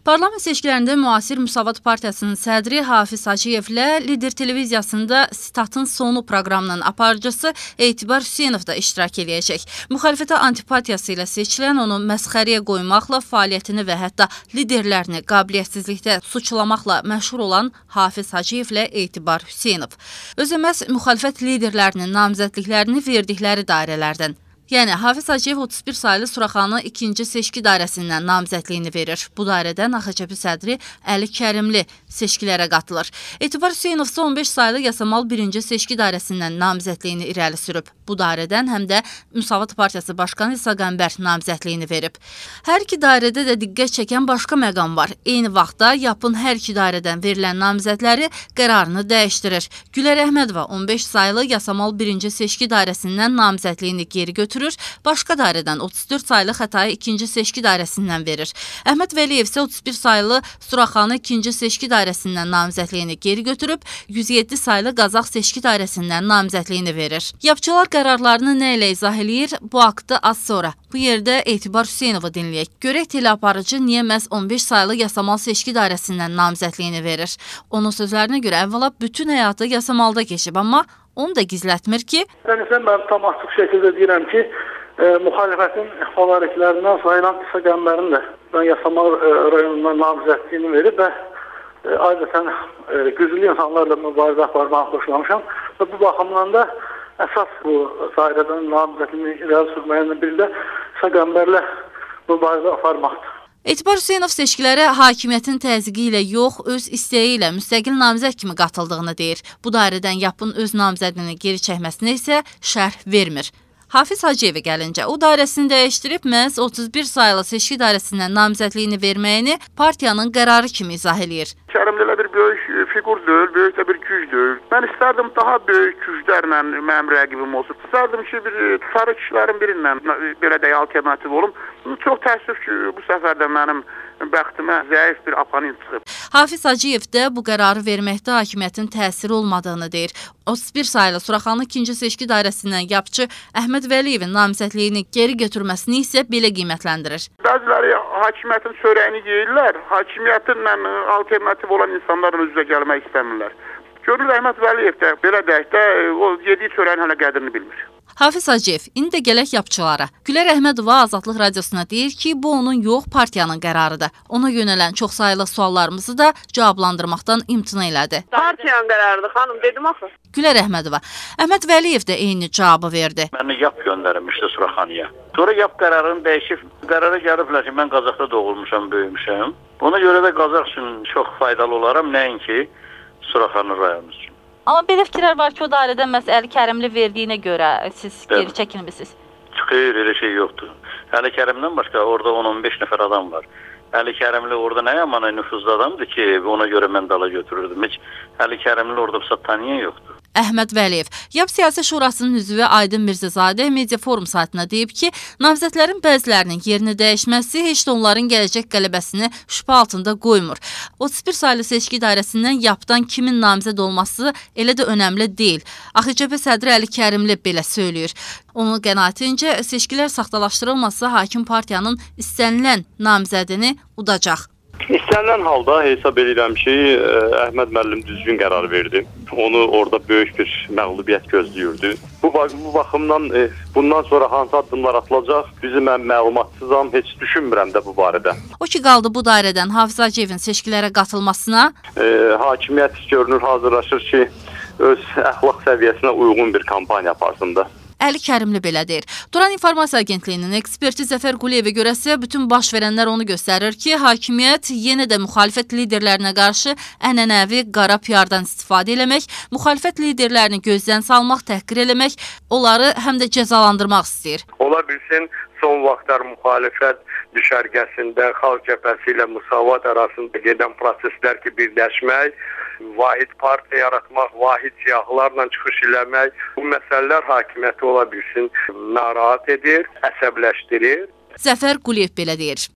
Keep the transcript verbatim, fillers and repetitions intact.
Parlament seçkilərində müasir Müsavat Partiyasının sədri Hafiz Hacıyevlə Lider televiziyasında Sitatın Sonu proqramının aparıcısı Etibar Hüseynov da iştirak edəcək. Müxalifətə antipatiyası ilə seçilən onu məsxəriyə qoymaqla fəaliyyətini və hətta liderlərini qabiliyyətsizlikdə suçlamaqla məşhur olan Hafiz Hacıyevlə Etibar Hüseynov. Özü məhz müxalifət liderlərinin namizədliklərini verdikləri dairələrdən. Yəni, Hafiz Hacıyev otuz bir saylı Suraxanı ikinci seçki dairəsindən namizədliyini verir. Bu dairədən A X C P sədri Əli Kərimli seçkilərə qatılır. Etibar Hüseynov isə on beş saylı Yasamal birinci seçki dairəsindən namizədliyini irəli sürüb. Bu dairədən həm də Müsavat Partiyası Başqanı İsa Qəmbər namizədliyini verib. Hər iki dairədə də diqqət çəkən başqa məqam var. Eyni vaxtda YAP-ın hər iki dairədən verilən namizədləri qərarını dəyişdirir. Gülər Əhmədova on beş saylı Yasamal birinci seçki dairəsindən namizədliyini geri götürür. Başqa dairədən otuz dörd saylı Xətai ikinci seçki dairəsindən verir. Əhməd Vəliyev isə otuz bir saylı Suraxanı ikinci seçki dairəsindən namizədliyini geri götürüb, yüz yeddi saylı Qazax seçki dairəsindən namizədliyini verir. Yapçılar qərarlarını nə ilə izah eləyir? Bu haqqda az sonra. Bu yerdə Etibar Hüseynovu dinləyək. Görək teleaparıcı niyə məhz on beş saylı Yasamal seçki dairəsindən namizədliyini verir? Onun sözlərinə görə əvvəla bütün həyatı Yasamalda keçib, amma onu da gizlətmir ki... Ben ise ben tam açıq şəkildə deyirəm ki, e, müxalifətin favoritlərindən sayılan İsa Qəmbərin də ben Yasamal e, rayonundan namizədliyini verib və e, adətən e, güclü insanlarla mübarizə aparmağı xoşlamışam və bu baxımdan da əsas bu dairədən namizədliyini irəli sürməyinin biri də İsa Qəmbərlə mübarizə aparmaqdır. Etibar Hüseynov seçkilərə hakimiyyətin təzyiqi ilə yox, öz istəyi ilə müstəqil namizəd kimi qatıldığını deyir. Bu dairədən YAP-ın öz namizədini geri çəkməsinə isə şərh vermir. Hafiz Hacıyevə gəlincə, o dairəsini dəyişdirib məhz otuz bir saylı seçki dairəsindən namizədliyini verməyini partiyanın qərarı kimi izah eləyir. Kərimli elə bir böyük figur deyil, böyük də bir güc deyil. Mən istərdim daha böyük güclərlə mənim rəqibim olsun. İstərdim ki, bir sarı kişilərin birindən belə də alternativ olum. Çox təəssüf ki, bu səfər də mənim bəxtimə zəif bir oponent çıxıb. Hafiz Hacıyev də bu qərarı verməkdə hakimiyyətin təsiri olmadığını deyir. otuz bir saylı Suraxanı ikinci seçki dairəsindən yapçı Əhməd Vəliyevin namizədliyini geri götürməsini isə belə qiymətləndirir. Bəziləri hakimiyyətin çörəyini yeyirlər, hakimiyyətinlə alternativ olan insanların üzrə gəlmək istəmirlər. Görülür, Əhməd Vəliyev də belə deyək də o yediyi çörəyin hələ qədrini bilmir. Hafiz Hacıyev, indi də gələk yapçılara. Gülər Əhmədova Azadlıq Radiosuna deyir ki, bu onun yox, partiyanın qərarıdır. Ona yönələn çoxsaylı suallarımızı da cavablandırmaqdan imtina elədi. Partiyanın qərarıdır, xanım, dedim axı. Gülər Əhmədova, Əhməd Vəliyev də eyni cavabı verdi. Mənə YAP göndərmişdi Suraxanıya. Sonra YAP qərarını dəyişib, qərara gəliblər ki, mən Qazaxda doğulmuşam, böyümüşəm. Ona görə də Qazax üçün çox faydalı olaram, nəinki Suraxanı rayonu üçün. Amma belə fikirlər var ki, o dairədən məhz Əli Kərimli verdiyinə görə siz geri çəkilmisiniz. Xeyr, elə şey yoxdur. Əli Kərimdən başqa orada on on beş nəfər adam var. Əli Kərimli orada nə yaman nüfuzlu adamdır ki, ona görə mən dala götürürdüm. Heç Əli Kərimli orada tanıyan yoxdur. Əhməd Vəliyev, YAP Siyasi Şurasının üzvü Aydın Mirzəzadə Media Forum saytına deyib ki, namizədlərin bəzilərinin yerini dəyişməsi heç də onların gələcək qələbəsini şübhə altında qoymur. otuz bir saylı seçki dairəsindən YAP-dan kimin namizəd olması elə də önəmli deyil. A X C P sədri Əli Kərimli belə söyləyir. Onun qənaətincə seçkilər saxtalaşdırılmasa hakim partiyanın istənilən namizədini udacaq. İstənilən halda hesab edirəm ki, Əhməd müəllim düzgün qərar verdi. Onu orada böyük bir məğlubiyyət gözləyirdi. Bu, bu baxımdan e, bundan sonra hansı addımlar atılacaq, bizi mən məlumatsızam, heç düşünmürəm də bu barədə. O ki qaldı bu dairədən Hafiz Hacıyevin seçkilərə qatılmasına. E, hakimiyyət görünür hazırlaşır ki, öz əxlaq səviyyəsinə uyğun bir kampaniya aparsın da. Əli Kərimli belə deyir. Duran İnformasiya Agentliyinin eksperti Zəfər Quliyevə görəsə, bütün baş verənlər onu göstərir ki, hakimiyyət yenə də müxalifət liderlərinə qarşı ənənəvi qara P R-dan istifadə eləmək, müxalifət liderlərini gözdən salmaq, təhqir eləmək, onları həm də cəzalandırmaq istəyir. Ola bilsin, son vaxtlar müxalifət düşərgəsində Xalq Cəbhəsi ilə Müsavat arasında gedən proseslər ki, birləşmək, vahid partiya yaratmaq, vahid siyahılarla çıxış eləmək, bu məsələlər hakimiyyəti ola bilsin narahat edir, əsəbləşdirir. Zəfər Quliyev belə deyir.